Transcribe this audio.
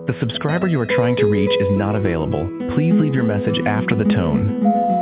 The subscriber you are trying to reach is not available. Please leave your message after the tone.